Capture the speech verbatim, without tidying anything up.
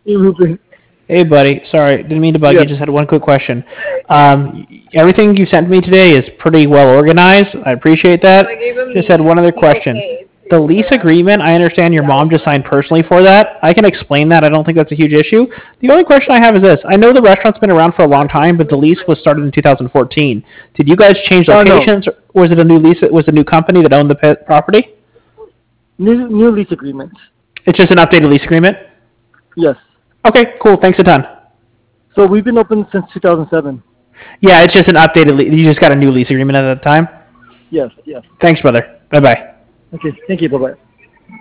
Hey, Ruben. Hey, buddy. Sorry, didn't mean to bug Yeah. you. Just had one quick question. Um, everything you sent me today is pretty well organized. I appreciate that. Just had one other question. The lease agreement, I understand your mom just signed personally for that. I can explain that. I don't think that's a huge issue. The only question I have is this. I know the restaurant's been around for a long time, but the lease was started in two thousand fourteen. Did you guys change Oh, no. locations, or was it a new lease? Was it a new company that owned the pet property? New, new lease agreement. It's just an updated lease agreement? Yes. Okay, cool. Thanks a ton. So we've been open since two thousand seven. Yeah, it's just an updated lease. You just got a new lease agreement at that time? Yes, yes. Thanks, brother. Bye-bye. Okay, thank you. Bye-bye.